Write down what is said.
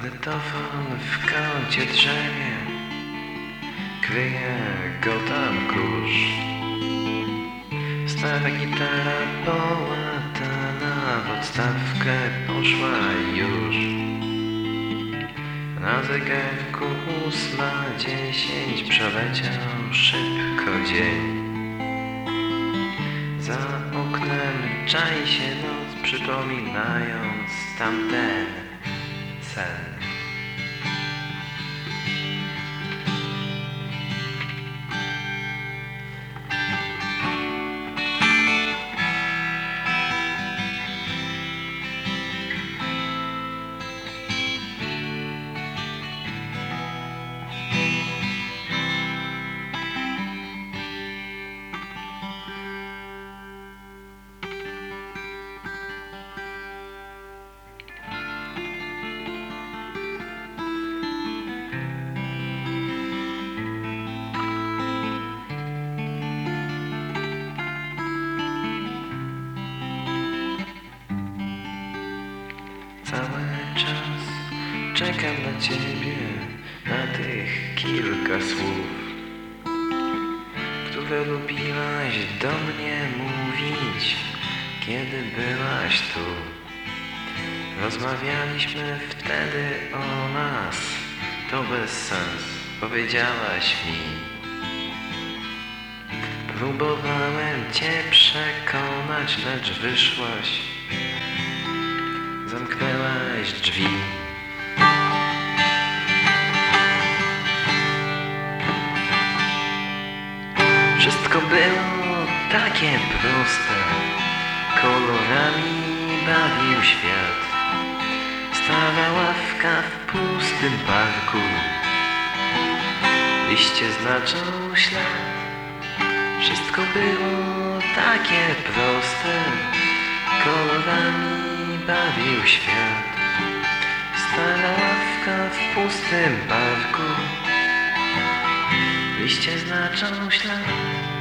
Magnetofon w kącie drzemie, kryje go tam kurz. Stara gitara połatana w odstawkę poszła już. Na zegarku 8:10 przeleciał szybko dzień. Za oknem czai się noc, przypominając tamten sen. Cały czas czekam na ciebie, na tych kilka słów, które lubiłaś do mnie mówić, kiedy byłaś tu. Rozmawialiśmy wtedy o nas, to bez sens, powiedziałaś mi. Próbowałem cię przekonać, lecz wyszłaś. Zamknęłaś drzwi. Wszystko było takie proste, kolorami bawił świat. Stara ławka w pustym parku, liście znaczą ślad. Wszystko było takie proste, kolorami bawił świat. Stara ławka w pustym parku, liście znaczą ślad.